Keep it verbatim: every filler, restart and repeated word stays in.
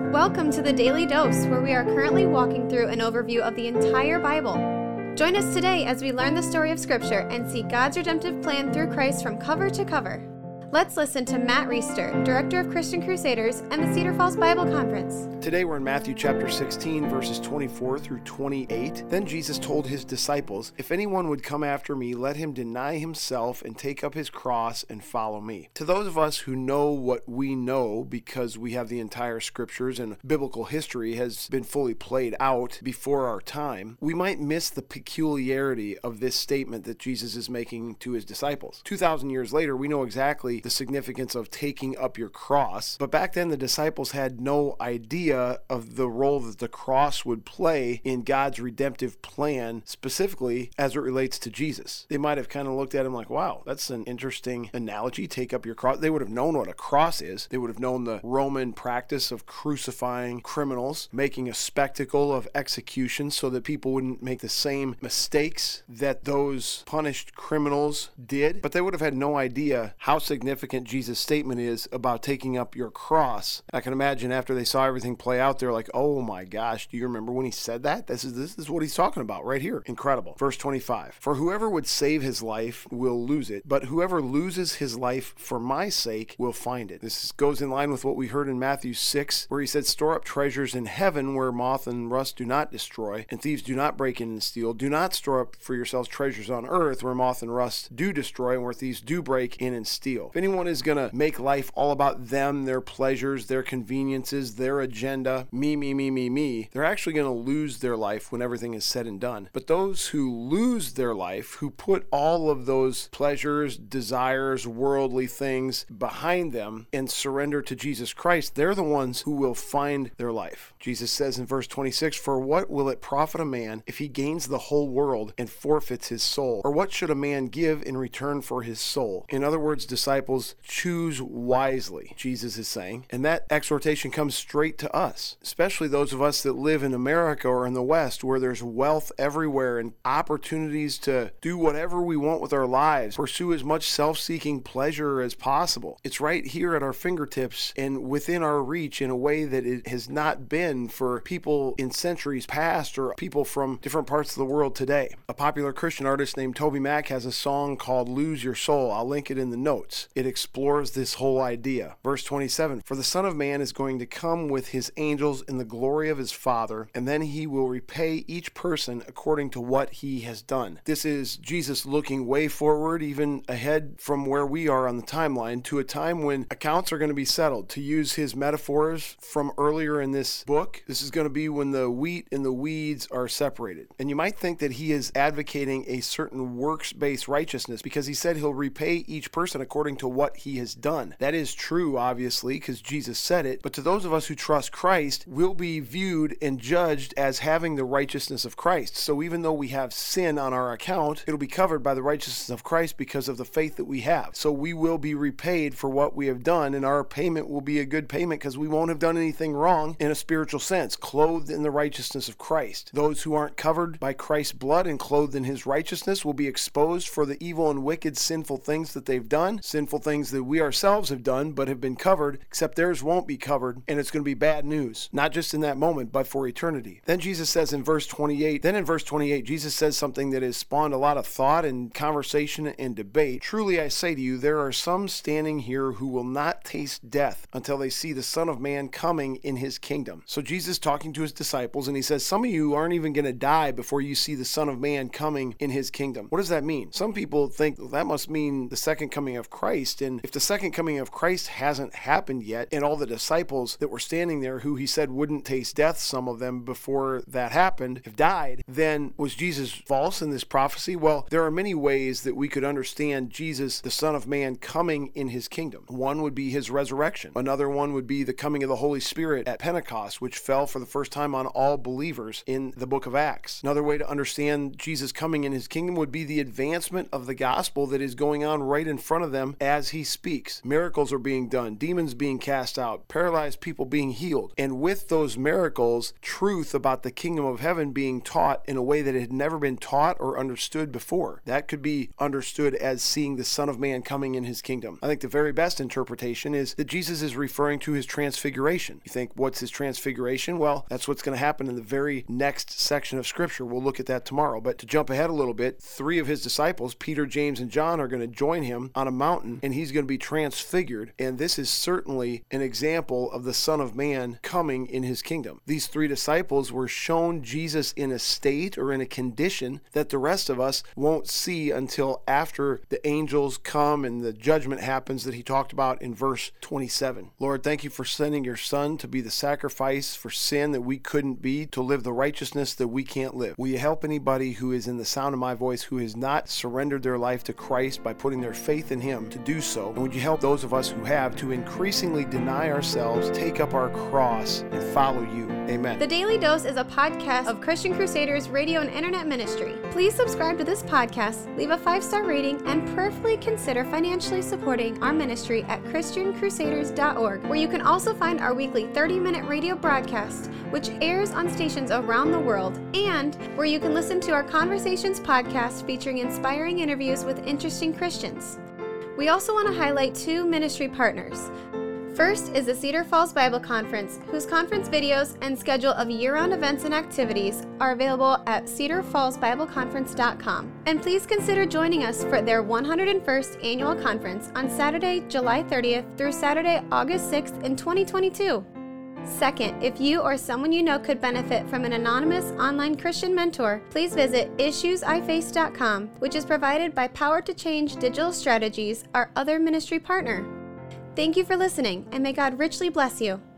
Welcome to the Daily Dose, where we are currently walking through an overview of the entire Bible. Join us today as we learn the story of Scripture and see God's redemptive plan through Christ from cover to cover. Let's listen to Matt Reister, Director of Christian Crusaders and the Cedar Falls Bible Conference. Today we're in Matthew chapter sixteen, verses twenty-four through twenty-eight. Then Jesus told his disciples, "If anyone would come after me, let him deny himself and take up his cross and follow me." To those of us who know what we know, because we have the entire scriptures and biblical history has been fully played out before our time, we might miss the peculiarity of this statement that Jesus is making to his disciples. two thousand years later, we know exactly the significance of taking up your cross, but back then the disciples had no idea of the role that the cross would play in God's redemptive plan, specifically as it relates to Jesus. They might have kind of looked at him like, wow, that's an interesting analogy, take up your cross. They would have known what a cross is. They would have known the Roman practice of crucifying criminals, making a spectacle of execution so that people wouldn't make the same mistakes that those punished criminals did, but they would have had no idea how significant significant Jesus' statement is about taking up your cross. I can imagine after they saw everything play out, they're like, oh my gosh, do you remember when he said that? This is this is what he's talking about right here. Incredible. Verse twenty-five, "For whoever would save his life will lose it, but whoever loses his life for my sake will find it." This goes in line with what we heard in Matthew six, where he said, "Store up treasures in heaven where moth and rust do not destroy, and thieves do not break in and steal. Do not store up for yourselves treasures on earth where moth and rust do destroy, and where thieves do break in and steal." If anyone is going to make life all about them, their pleasures, their conveniences, their agenda, me, me, me, me, me, they're actually going to lose their life when everything is said and done. But those who lose their life, who put all of those pleasures, desires, worldly things behind them and surrender to Jesus Christ, they're the ones who will find their life. Jesus says in verse twenty-six, "For what will it profit a man if he gains the whole world and forfeits his soul? Or what should a man give in return for his soul?" In other words, disciples, choose wisely, Jesus is saying. And that exhortation comes straight to us, especially those of us that live in America or in the West, where there's wealth everywhere and opportunities to do whatever we want with our lives, pursue as much self-seeking pleasure as possible. It's right here at our fingertips and within our reach in a way that it has not been for people in centuries past or people from different parts of the world today. A popular Christian artist named Toby Mac has a song called "Lose Your Soul." I'll link it in the notes. It explores this whole idea. Verse twenty-seven, "For the Son of Man is going to come with his angels in the glory of his Father, and then he will repay each person according to what he has done." This is Jesus looking way forward, even ahead from where we are on the timeline, to a time when accounts are going to be settled. To use his metaphors from earlier in this book, this is going to be when the wheat and the weeds are separated. And you might think that he is advocating a certain works-based righteousness because he said he'll repay each person according to what he has done. That is true, obviously, because Jesus said it, but to those of us who trust Christ, we'll be viewed and judged as having the righteousness of Christ. So even though we have sin on our account, it'll be covered by the righteousness of Christ because of the faith that we have. So we will be repaid for what we have done, and our payment will be a good payment because we won't have done anything wrong in a spiritual sense, clothed in the righteousness of Christ. Those who aren't covered by Christ's blood and clothed in his righteousness will be exposed for the evil and wicked, sinful things that they've done, sinful things that we ourselves have done but have been covered, except theirs won't be covered, and it's going to be bad news, not just in that moment, but for eternity. Then Jesus says in verse twenty-eight, then in verse twenty-eight, Jesus says something that has spawned a lot of thought and conversation and debate. "Truly I say to you, there are some standing here who will not taste death until they see the Son of Man coming in his kingdom." So Jesus talking to his disciples, and he says, some of you aren't even going to die before you see the Son of Man coming in his kingdom. What does that mean? Some people think well, that must mean the second coming of Christ, and if the second coming of Christ hasn't happened yet, and all the disciples that were standing there who he said wouldn't taste death, some of them before that happened, have died, then was Jesus false in this prophecy? Well, there are many ways that we could understand Jesus, the Son of Man, coming in his kingdom. One would be his resurrection. Another one would be the coming of the Holy Spirit at Pentecost, which fell for the first time on all believers in the book of Acts. Another way to understand Jesus coming in his kingdom would be the advancement of the gospel that is going on right in front of them as he speaks. Miracles are being done, demons being cast out, paralyzed people being healed. And with those miracles, truth about the kingdom of heaven being taught in a way that it had never been taught or understood before. That could be understood as seeing the Son of Man coming in his kingdom. I think the very best interpretation is that Jesus is referring to his transfiguration. You think, what's his transfiguration? Well, that's what's going to happen in the very next section of Scripture. We'll look at that tomorrow. But to jump ahead a little bit, three of his disciples, Peter, James, and John, are going to join him on a mountain, and he's going to be transfigured. And this is certainly an example of the Son of Man coming in his kingdom. These three disciples were shown Jesus in a state or in a condition that the rest of us won't see until after the angels come and the judgment happens that he talked about in verse twenty-seven. Lord, thank you for sending your Son to be the sacrifice for sin that we couldn't be, to live the righteousness that we can't live. Will you help anybody who is in the sound of my voice who has not surrendered their life to Christ by putting their faith in him to do so? And would you help those of us who have to increasingly deny ourselves, take up our cross, and follow you? Amen. The Daily Dose is a podcast of Christian Crusaders radio and internet ministry. Please subscribe to this podcast, leave a five-star rating, and prayerfully consider financially supporting our ministry at christian crusaders dot org, where you can also find our weekly thirty-minute radio broadcast, which airs on stations around the world, and where you can listen to our Conversations podcast featuring inspiring interviews with interesting Christians. We also want to highlight two ministry partners. First is the Cedar Falls Bible Conference, whose conference videos and schedule of year-round events and activities are available at cedar falls bible conference dot com. And please consider joining us for their one hundred first annual conference on Saturday, July thirtieth through Saturday, August sixth in twenty twenty-two. Second, if you or someone you know could benefit from an anonymous online Christian mentor, please visit issues i face dot com, which is provided by Power to Change Digital Strategies, our other ministry partner. Thank you for listening, and may God richly bless you.